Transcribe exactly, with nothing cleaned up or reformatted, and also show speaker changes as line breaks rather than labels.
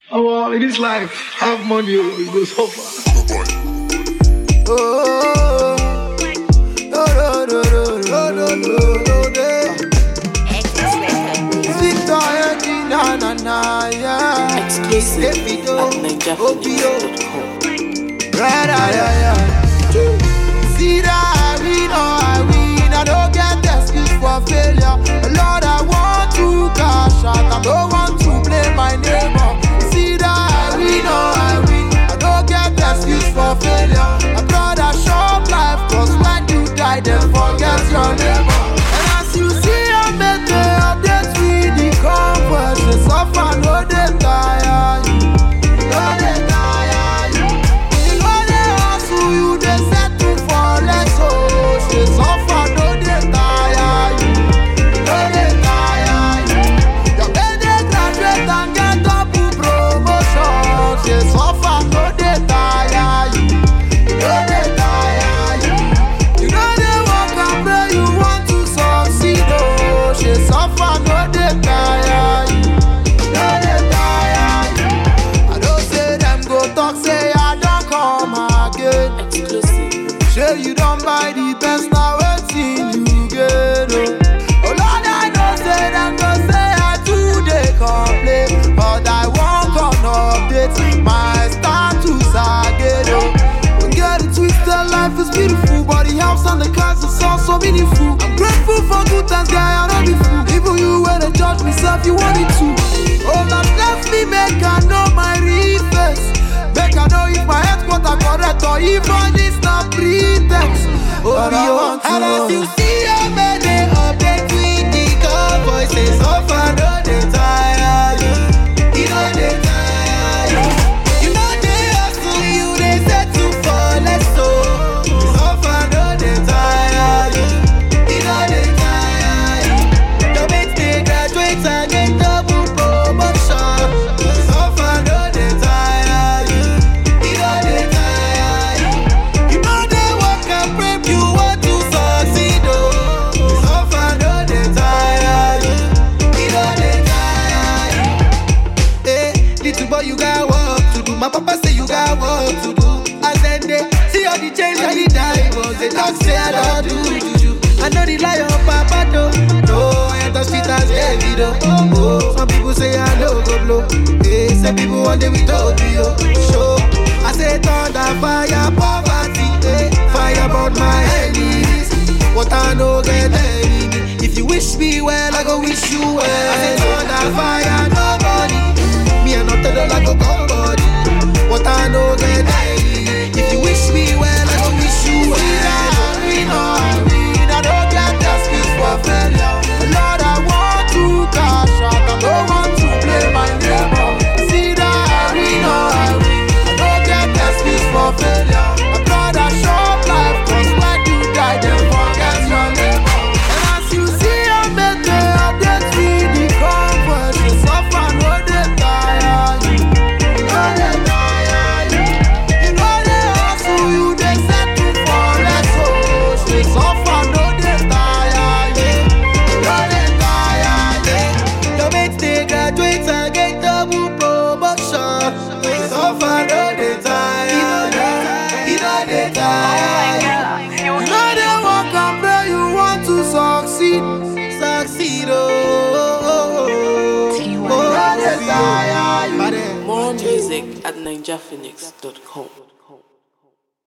Oh, well, in this life, have money, you go so far.
Oh, no, no, no, no, no, no, no, no. Victor, na na na, yeah.
Exclusive at Niger Phoenix dot com.
Right, yeah, yeah. See that I win, oh, I win. I don't get excuse for failure. Lord, I want to cash out. I don't want to blame my neighbor. See that I win, oh, I win. I don't get excuse for failure. My brother short life, cause when you die, then forget your neighbor. And as you see, I made the updates with the comfort. They suffer, no, they tire you. No, they tire you. You know they hustle you, they settle for less. So they suffer, no, they tire you. No, they tire you. Your baby graduate and get double promotion. They suffer, no, they tire you. No, they tire you. You know they work and pray, you want to succeed. Oh, they suffer, no, they tire you. No, they tire you. I don't say them go talk, say I don't come again.
Exclusive.
Sure you don't buy the best, now waiting you get. Oh, oh Lord, I know say them go say I do they complain, but I won't on updates my status again. Oh, don't get it twisted, life is beautiful, but the house and the cars is also meaningful. I'm grateful for good times, guy, I don't be fool. Even you when they judge myself, you want it too. Oh, that left me make I know my real face. Make I know if my headquarter correct or even this not pretext. Oh, you want to. And as you see, I made the update with the car voices. So far, no, they tire you. You know they tire you. You know they hustle you, they settle for less. So, so far, no, they tire you. You know they tire you. Your mates, they graduate and get double promotion. So far, no, they tire you. You know they tire you. You know they work and pray, you want to succeed. Oh, so far, no, they tire you. You know they tire you. Hey, little boy, you got work to do. My papa say you got work to do. And then they see all the change and the diamonds. They don't say I don't do juju. I know the lie of papa though. No, I ain't the street as heavy though. Oh, some people say I know go blow. Hey, some people one day we don't be yo. Show. I say thunder, fire, poverty. Hey, fire burn my enemies. What I know get enemy. If you wish me well, I go wish you well. I say thunder, fire, nobody. Me I not tell you like a come body. What I know get enemy. If you wish me well, I go wish you well. We know I mean, I don't get excuse for failure. Lord, I want to cash out. I don't want to play my neighbor. See that we know I win. I don't get excuse for failure. My brother short life, cause when you die, then forget your neighbor. And as you see, I made the updates with the comfort. They suffer, no, they tire you. No, they tire you. You know they hustle you, they settle for less. Oh, they suffer, no, they tire you. No, they tire you. Your mates, they graduate and get double promotion. They suffer, no, they tire you. You know they tire you. You know they work and pray, you want to succeed. Succeed, oh, oh, oh, oh. Oh, they tire you.
More music at Niger Phoenix dot com.